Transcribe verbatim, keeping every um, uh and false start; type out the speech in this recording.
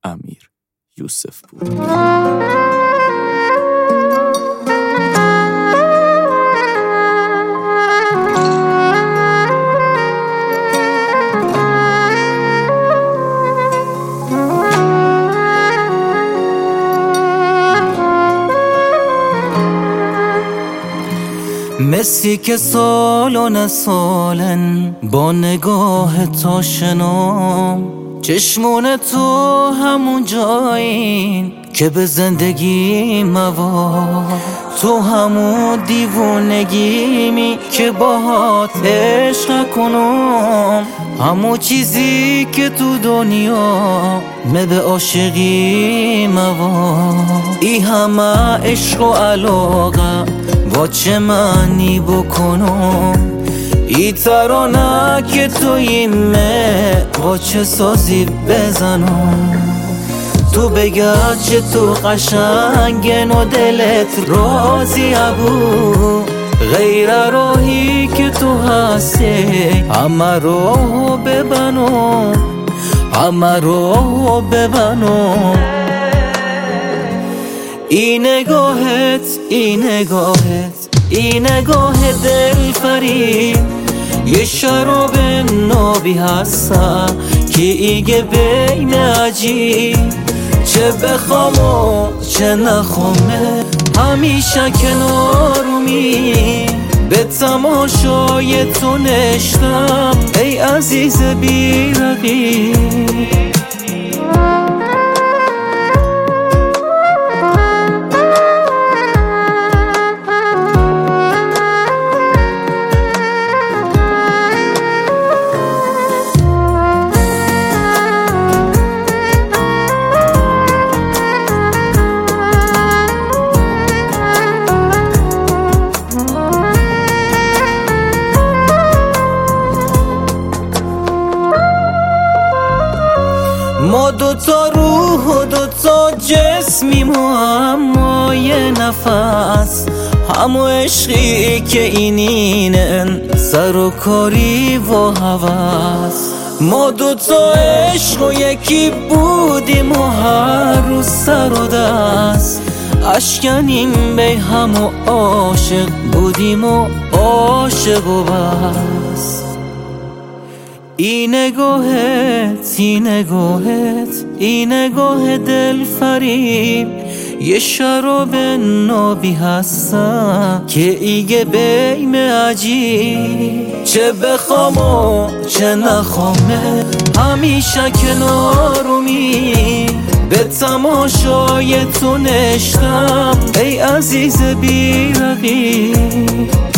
امیر یوسف بود. مسی که سالن سالن با نگاه تو شنام، چشمون تو همون جایین که به زندگی مواد، تو همون دیوونگیمی که باهات عشق کنم، همون چیزی که تو دنیا مه به عاشقی مواد. ای همه عشق و علاقه با چه معنی بکنم، ای ترانه که توی مه با چه سازی بزنم. تو بگرد چه تو قشنگن و دلت راضی ابو، غیر راهی که تو هستی همه راهو ببنم، همه راهو ببنم. این نگاهت این نگاهت این نگاه دل فریب، یه شراب نابی هستا که ایگه بین عجیب، چه بخوام و چه نخوامه همیشه کنارمی، به تماشای تو نشتم ای عزیز بی رقیب. ما دوتا روح و دوتا جسمیم و اما یه نفس، همو عشقی که اینینن سر و کاری و هوس. ما دوتا عشق و یکی بودیم و هر روز سر و دست اشکنیم به همو عاشق بودیم و عاشق و بس. این نگاهت این نگاهت این نگاه دل فریب، یه شراب نابی هستا که ایگه بیم عجیب، چه بخوام و چه نخوامه همیشه کنارمی، به تماشای تو نشتم ای عزیز بی رقیب.